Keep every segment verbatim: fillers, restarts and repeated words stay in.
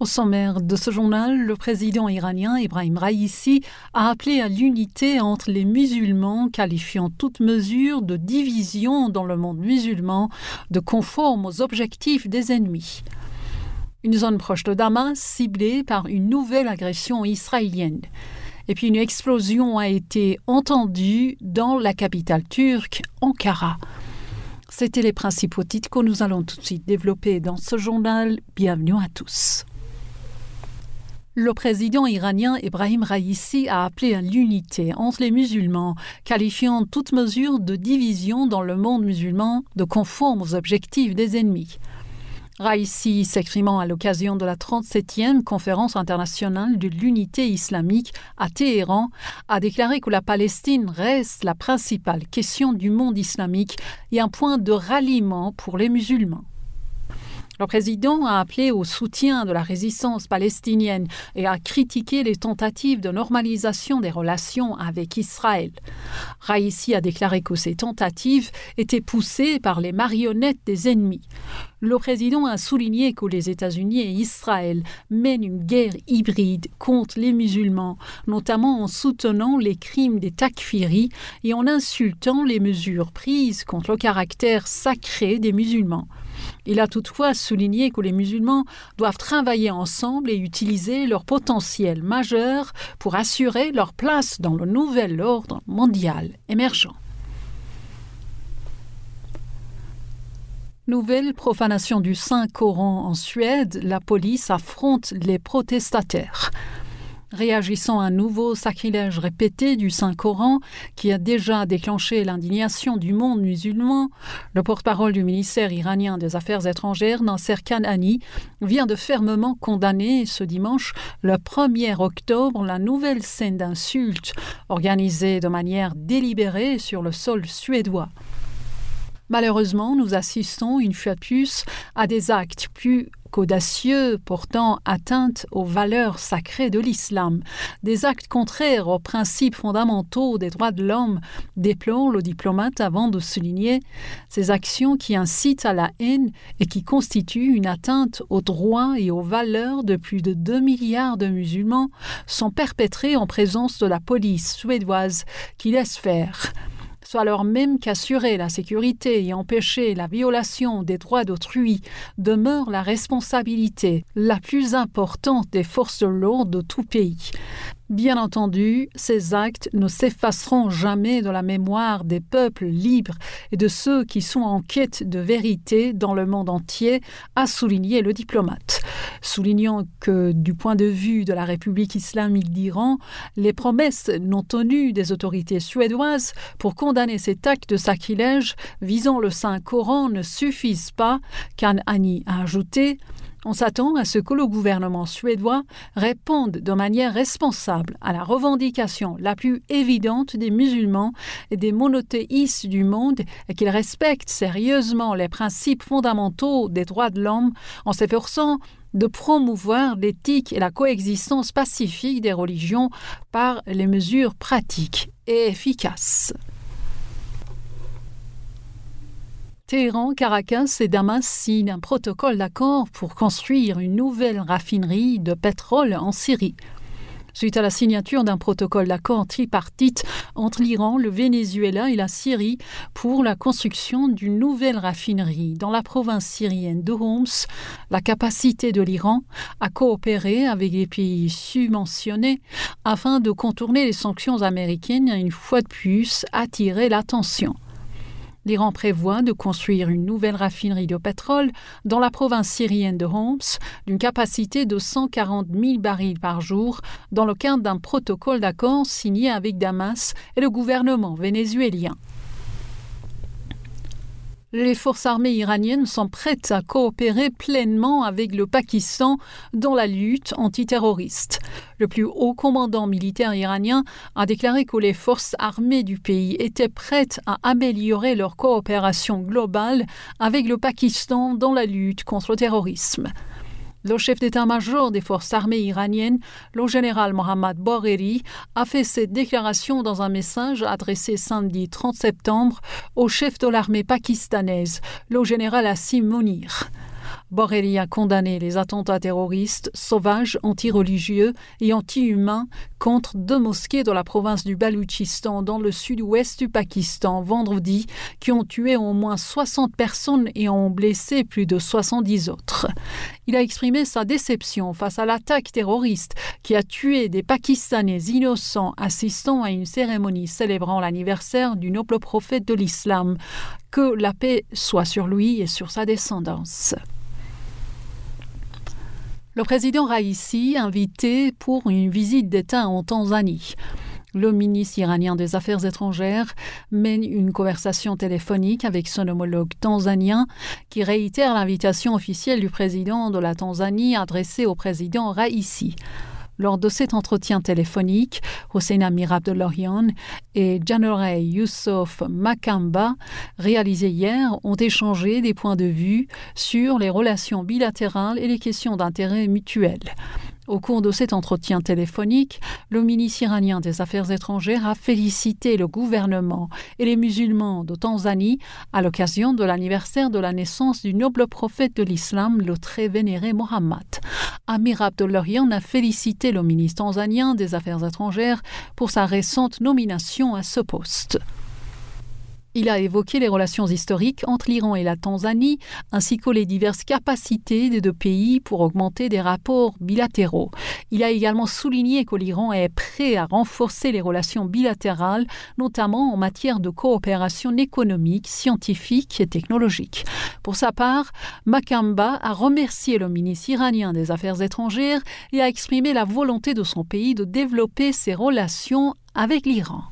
Au sommaire de ce journal, le président iranien Ebrahim Raïssi a appelé à l'unité entre les musulmans, qualifiant toute mesure de division dans le monde musulman de conforme aux objectifs des ennemis. Une zone proche de Damas ciblée par une nouvelle agression israélienne. Et puis une explosion a été entendue dans la capitale turque, Ankara. C'étaient les principaux titres que nous allons tout de suite développer dans ce journal. Bienvenue à tous. Le président iranien Ebrahim Raïssi a appelé à l'unité entre les musulmans, qualifiant toute mesure de division dans le monde musulman de conforme aux objectifs des ennemis. Raïssi, s'exprimant à l'occasion de la trente-septième conférence internationale de l'unité islamique à Téhéran, a déclaré que la Palestine reste la principale question du monde islamique et un point de ralliement pour les musulmans. Le président a appelé au soutien de la résistance palestinienne et a critiqué les tentatives de normalisation des relations avec Israël. Raïssi a déclaré que ces tentatives étaient poussées par les marionnettes des ennemis. Le président a souligné que les États-Unis et Israël mènent une guerre hybride contre les musulmans, notamment en soutenant les crimes des takfiris et en insultant les mesures prises contre le caractère sacré des musulmans. Il a toutefois souligné que les musulmans doivent travailler ensemble et utiliser leur potentiel majeur pour assurer leur place dans le nouvel ordre mondial émergent. Nouvelle profanation du Saint-Coran en Suède, la police affronte les protestataires. Réagissant à un nouveau sacrilège répété du Saint-Coran qui a déjà déclenché l'indignation du monde musulman, le porte-parole du ministère iranien des Affaires étrangères, Nasser Kanani, vient de fermement condamner ce dimanche, le premier octobre, la nouvelle scène d'insultes organisée de manière délibérée sur le sol suédois. Malheureusement, nous assistons une fois de plus à des actes plus qu'audacieux portant atteinte aux valeurs sacrées de l'islam, des actes contraires aux principes fondamentaux des droits de l'homme, déplore le diplomate avant de souligner ces actions qui incitent à la haine et qui constituent une atteinte aux droits et aux valeurs de plus de deux milliards de musulmans sont perpétrées en présence de la police suédoise qui laisse faire. Soit alors même qu'assurer la sécurité et empêcher la violation des droits d'autrui demeure la responsabilité la plus importante des forces de l'ordre de tout pays. Bien entendu, ces actes ne s'effaceront jamais de la mémoire des peuples libres et de ceux qui sont en quête de vérité dans le monde entier, a souligné le diplomate. Soulignant que, du point de vue de la République islamique d'Iran, les promesses non tenues des autorités suédoises pour condamner cet acte de sacrilège visant le Saint-Coran ne suffisent pas, Kanani a ajouté. On s'attend à ce que le gouvernement suédois réponde de manière responsable à la revendication la plus évidente des musulmans et des monothéistes du monde et qu'il respecte sérieusement les principes fondamentaux des droits de l'homme en s'efforçant de promouvoir l'éthique et la coexistence pacifique des religions par les mesures pratiques et efficaces. Téhéran, Caracas et Damas signent un protocole d'accord pour construire une nouvelle raffinerie de pétrole en Syrie. Suite à la signature d'un protocole d'accord tripartite entre l'Iran, le Venezuela et la Syrie pour la construction d'une nouvelle raffinerie dans la province syrienne de Homs, la capacité de l'Iran à coopérer avec les pays subventionnés afin de contourner les sanctions américaines a une fois de plus attiré l'attention. L'Iran prévoit de construire une nouvelle raffinerie de pétrole dans la province syrienne de Homs d'une capacité de cent quarante mille barils par jour dans le cadre d'un protocole d'accord signé avec Damas et le gouvernement vénézuélien. Les forces armées iraniennes sont prêtes à coopérer pleinement avec le Pakistan dans la lutte antiterroriste. Le plus haut commandant militaire iranien a déclaré que les forces armées du pays étaient prêtes à améliorer leur coopération globale avec le Pakistan dans la lutte contre le terrorisme. Le chef d'état-major des forces armées iraniennes, le général Mohammad Bagheri, a fait cette déclaration dans un message adressé samedi trente septembre au chef de l'armée pakistanaise, le général Asim Munir. Borrelli a condamné les attentats terroristes sauvages, anti-religieux et anti-humains contre deux mosquées de la province du Baloutchistan dans le sud-ouest du Pakistan vendredi, qui ont tué au moins soixante personnes et ont blessé plus de soixante-dix autres. Il a exprimé sa déception face à l'attaque terroriste qui a tué des Pakistanais innocents assistant à une cérémonie célébrant l'anniversaire du noble prophète de l'islam. Que la paix soit sur lui et sur sa descendance. Le président Raïssi, invité pour une visite d'État en Tanzanie. Le ministre iranien des Affaires étrangères mène une conversation téléphonique avec son homologue tanzanien qui réitère l'invitation officielle du président de la Tanzanie adressée au président Raïssi. Lors de cet entretien téléphonique, Hossein Amir Abdollahian et Janore Youssef Makamba, réalisés hier, ont échangé des points de vue sur les relations bilatérales et les questions d'intérêt mutuel. Au cours de cet entretien téléphonique, le ministre iranien des Affaires étrangères a félicité le gouvernement et les musulmans de Tanzanie à l'occasion de l'anniversaire de la naissance du noble prophète de l'islam, le très vénéré Mohammed. Amir Abdollahian a félicité le ministre tanzanien des Affaires étrangères pour sa récente nomination à ce poste. Il a évoqué les relations historiques entre l'Iran et la Tanzanie, ainsi que les diverses capacités des deux pays pour augmenter des rapports bilatéraux. Il a également souligné que l'Iran est prêt à renforcer les relations bilatérales, notamment en matière de coopération économique, scientifique et technologique. Pour sa part, Makamba a remercié le ministre iranien des Affaires étrangères et a exprimé la volonté de son pays de développer ses relations avec l'Iran.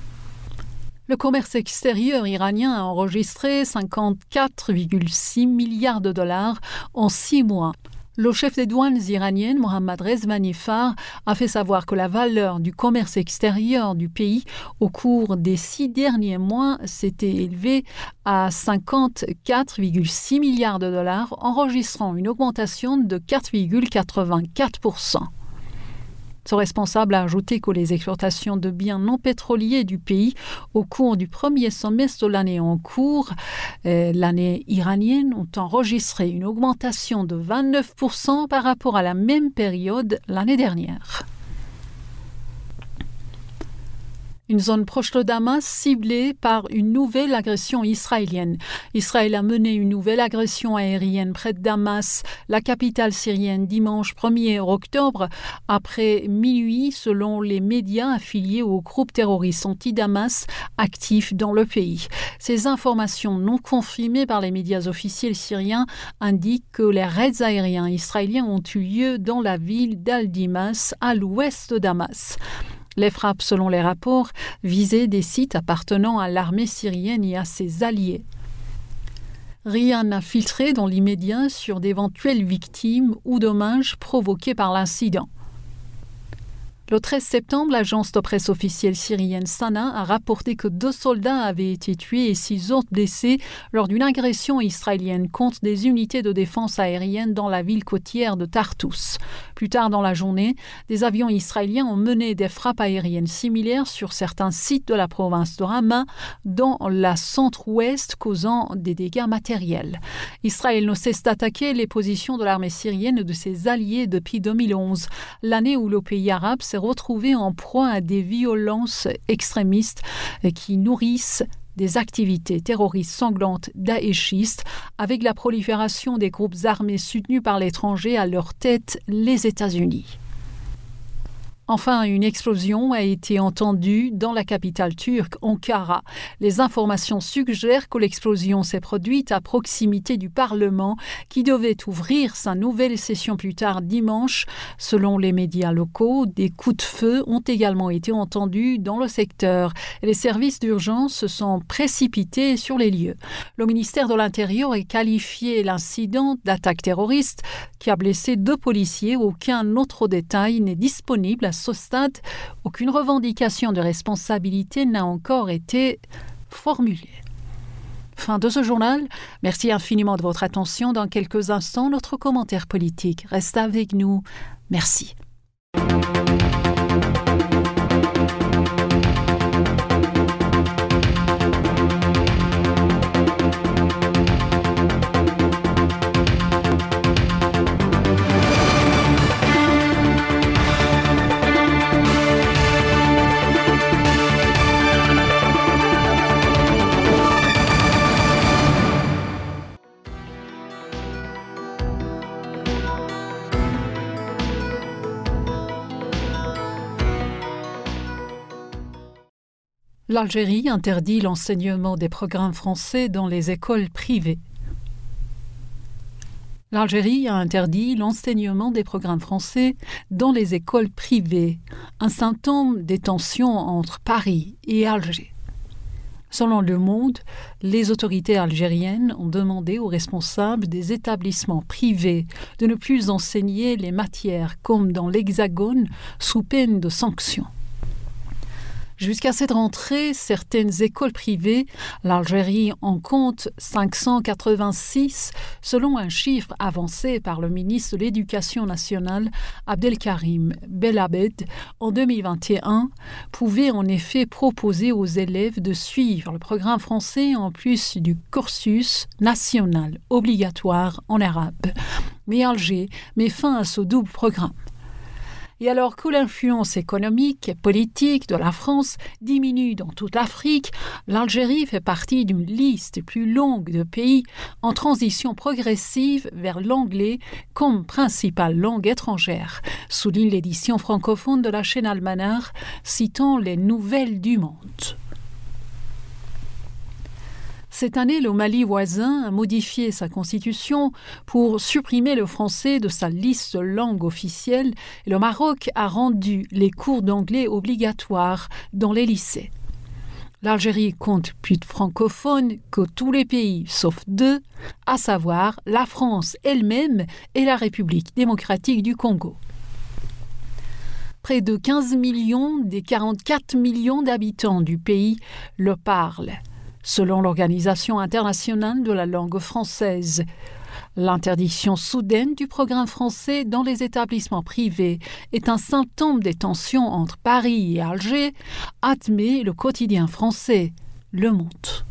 Le commerce extérieur iranien a enregistré cinquante-quatre virgule six milliards de dollars en six mois. Le chef des douanes iraniennes, Mohammad Rezvanifar, a fait savoir que la valeur du commerce extérieur du pays au cours des six derniers mois s'était élevée à cinquante-quatre virgule six milliards de dollars, enregistrant une augmentation de quatre virgule quatre-vingt-quatre pour cent. Ce responsable a ajouté que les exportations de biens non pétroliers du pays au cours du premier semestre de l'année en cours, euh, l'année iranienne, ont enregistré une augmentation de vingt-neuf pour cent par rapport à la même période l'année dernière. Une zone proche de Damas ciblée par une nouvelle agression israélienne. Israël a mené une nouvelle agression aérienne près de Damas, la capitale syrienne, dimanche premier octobre, après minuit, selon les médias affiliés au groupe terroriste anti-Damas actif dans le pays. Ces informations non confirmées par les médias officiels syriens indiquent que les raids aériens israéliens ont eu lieu dans la ville d'Al-Dimas, à l'ouest de Damas. Les frappes, selon les rapports, visaient des sites appartenant à l'armée syrienne et à ses alliés. Rien n'a filtré dans l'immédiat sur d'éventuelles victimes ou dommages provoqués par l'incident. Le treize septembre, l'agence de presse officielle syrienne Sana a rapporté que deux soldats avaient été tués et six autres blessés lors d'une agression israélienne contre des unités de défense aérienne dans la ville côtière de Tartous. Plus tard dans la journée, des avions israéliens ont mené des frappes aériennes similaires sur certains sites de la province de Hama, dans la centre-ouest, causant des dégâts matériels. Israël ne cesse d'attaquer les positions de l'armée syrienne et de ses alliés depuis deux mille onze, l'année où le pays arabe s'est retrouvé en proie à des violences extrémistes qui nourrissent des activités terroristes sanglantes daéchistes, avec la prolifération des groupes armés soutenus par l'étranger, à leur tête les États-Unis. Enfin, une explosion a été entendue dans la capitale turque, Ankara. Les informations suggèrent que l'explosion s'est produite à proximité du Parlement, qui devait ouvrir sa nouvelle session plus tard dimanche. Selon les médias locaux, des coups de feu ont également été entendus dans le secteur. Les services d'urgence se sont précipités sur les lieux. Le ministère de l'Intérieur a qualifié l'incident d'attaque terroriste qui a blessé deux policiers. Aucun autre détail n'est disponible à ce stade. Aucune revendication de responsabilité n'a encore été formulée. Fin de ce journal. Merci infiniment de votre attention. Dans quelques instants, notre commentaire politique. Reste avec nous. Merci. L'Algérie interdit l'enseignement des programmes français dans les écoles privées. L'Algérie a interdit l'enseignement des programmes français dans les écoles privées, un symptôme des tensions entre Paris et Alger. Selon Le Monde, les autorités algériennes ont demandé aux responsables des établissements privés de ne plus enseigner les matières comme dans l'Hexagone sous peine de sanctions. Jusqu'à cette rentrée, certaines écoles privées, l'Algérie en compte cinq cent quatre-vingt-six, selon un chiffre avancé par le ministre de l'Éducation nationale, Abdelkarim Belabed, en deux mille vingt et un, pouvaient en effet proposer aux élèves de suivre le programme français en plus du cursus national obligatoire en arabe. Mais Alger met fin à ce double programme. Et alors que l'influence économique et politique de la France diminue dans toute l'Afrique, l'Algérie fait partie d'une liste plus longue de pays en transition progressive vers l'anglais comme principale langue étrangère, souligne l'édition francophone de la chaîne Almanar, citant les Nouvelles du Monde. Cette année, le Mali voisin a modifié sa constitution pour supprimer le français de sa liste de langues officielles et le Maroc a rendu les cours d'anglais obligatoires dans les lycées. L'Algérie compte plus de francophones que tous les pays, sauf deux, à savoir la France elle-même et la République démocratique du Congo. Près de quinze millions des quarante-quatre millions d'habitants du pays le parlent, selon l'Organisation internationale de la langue française. L'interdiction soudaine du programme français dans les établissements privés est un symptôme des tensions entre Paris et Alger, admet le quotidien français Le Monde.